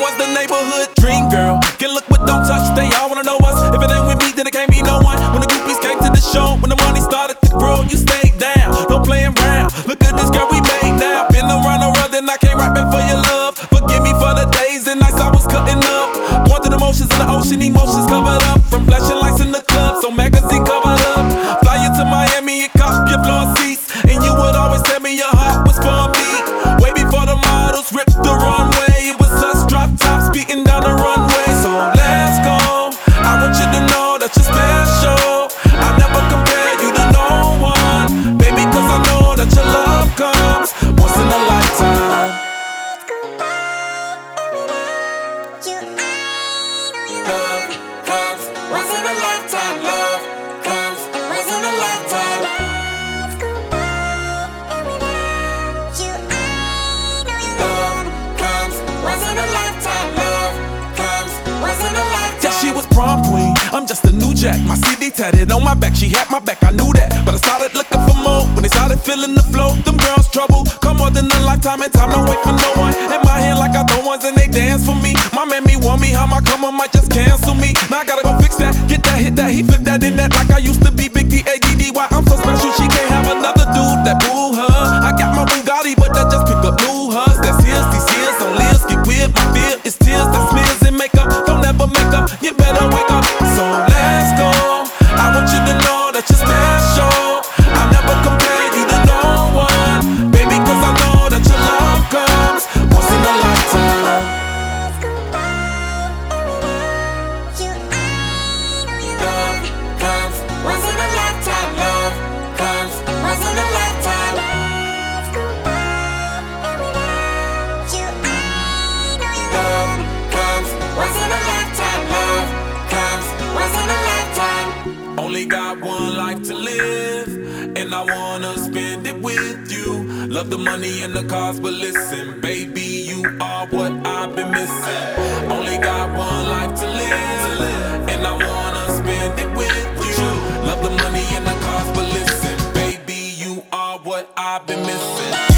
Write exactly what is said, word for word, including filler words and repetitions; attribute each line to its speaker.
Speaker 1: was the neighborhood dream girl. Get look but don't touch, they all wanna know us. If it ain't with me, then it can't be no one. When the groupies came to the show, when the money started to grow, you stayed down, no playing around. Look at this girl we made now. Been around the world and I can't rap back for your love. Forgive me for the days and nights I was cutting up. Going through the motions in the ocean, emotions covered up. From flashing lights in the club, so magazine covered up. Fly you to Miami and cop your floor seats. And you would always tell me your heart was for me. Way before the models ripped the runway, it was us drop tops beating down the runway. So let's go, I want you to know that you're special. I never compare you to no one, baby, cause I know that your love comes once in a lifetime. Love comes once in a lifetime. Love comes once in a lifetime. She was prom queen, I'm just a new jack. My C D tatted on my back, she had my back, I knew that. But I started looking for more, when they started feeling the flow. Them girls trouble, come more than a lifetime and time, don't wait for no one. In my hand like I throw ones and they dance for me. My man me want me, how my come on might just cancel me. Now I gotta go fix that, get that, hit that, he flip that in that like I used to be. Big D A D D Y, I'm so special, she can't have another dude that boo her. I got my Bugatti, but that just pick up new hers. That's his, these his, on lives, get weird, my fear is tears, that smears and makeup. Don't ever make up, you better wake up. So let's go, I want you to know that you're special. I never compare you to no one, baby, cause I know that your love comes once in a lifetime. Love comes once in a lifetime. Love comes once in a lifetime. Love comes once in a lifetime. Love comes once in a lifetime. Only got one life to live, and I wanna spend it with you. Love the money and the cars, but listen, baby, you are what I've been missing. Only got one life to live, and I wanna spend it with you. Love the money and the cars, but listen, baby, you are what I've been missing.